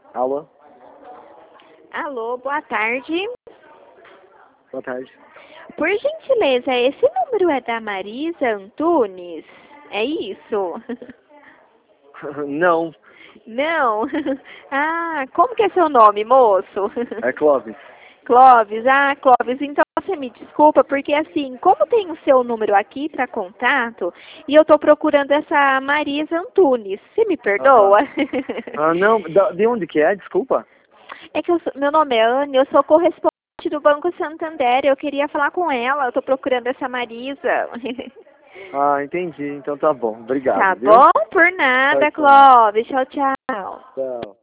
Alô? Alô, boa tarde. Boa tarde. Por gentileza, esse número é da Marisa Antunes? É isso? Não, Não? Ah, como que é seu nome, moço? é Clóvis. Clóvis. Ah, Clóvis, então você me desculpa, porque assim, como tem o seu número aqui para contato, e eu estou procurando essa Marisa Antunes, você me Aham. perdoa? Ah, não, de onde que é? Desculpa. É que meu nome é Anne, eu sou correspondente do Banco Santander, eu queria falar com ela, eu estou procurando essa Marisa. Ah, entendi. Então tá bom. Obrigado, Tá viu? bom? Por Tchau, nada, tchau. Clóvis. Tchau, tchau. Tchau.